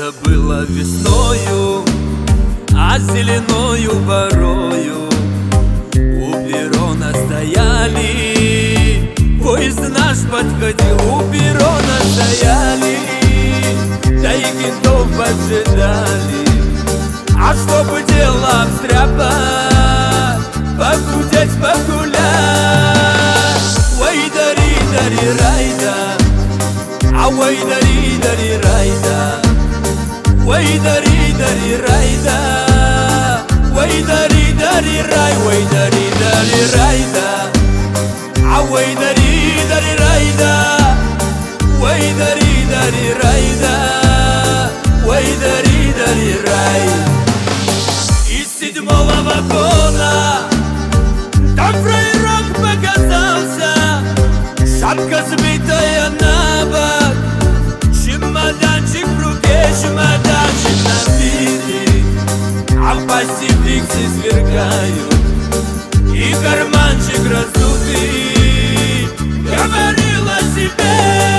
Это было весною, а зеленою порою у перрона стояли. Поезд наш подходил, у перрона стояли, да и кентов поджидали. А чтобы дело обстряпать, покрутить, погулять, ой, дари, дари, райда, а ой, дари, дари, райда, ой, дари, дари, райда, ой, дари, дари, рай, ой, дари, дари, райда, а ой, дари, дари, райда, ой, дари, дари, райда, ой, дари, дари, рай. Из седьмого вагона там фраерок показался, шапка сбитая на бок, чемоданчик в руке, чемоданчик набитый, а пастификсы сверкают и карманчик раздутый. Говорил о себе.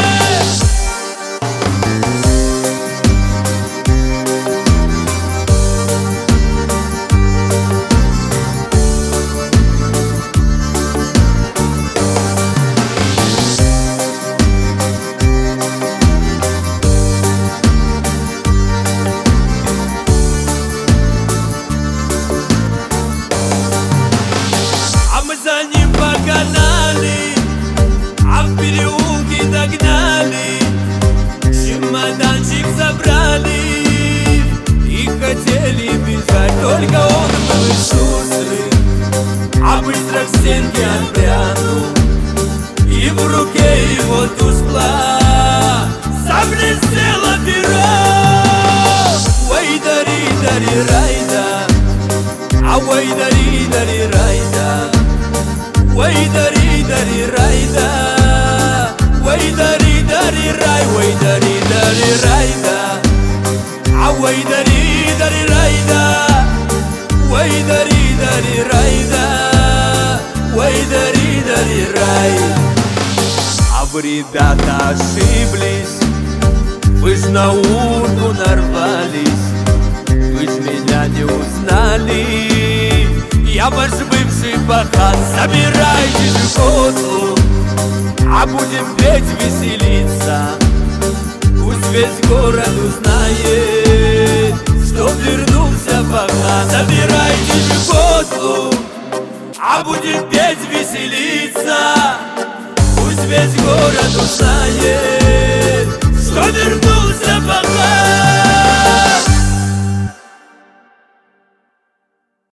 За ним погнали, а в переулке догнали, чемоданчик забрали и хотели бежать. Только он был шустрый, а быстро к стенке отпрянул, и в руке его тускло заблестело перо. Ой, дари, дари, райда, а ой, дари, дари, райда, ой, дари, дари, райда, ой, дари, дари, рай, ой, дари, дари, райда, а ой, дари, дари, райда, ой, дари, дари, райда, ой, дари, дари, рай. А вы, ребята, ошиблись, вы ж на урку нарвались, вы ж меня не узнали. Я ваш бывший пахан, собирайте же котлу, а будем петь, веселиться. Пусть весь город узнает, что вернулся пахан. Собирайте же котлу, а будем петь, веселиться. Пусть весь город узнает, что вернулся пахан.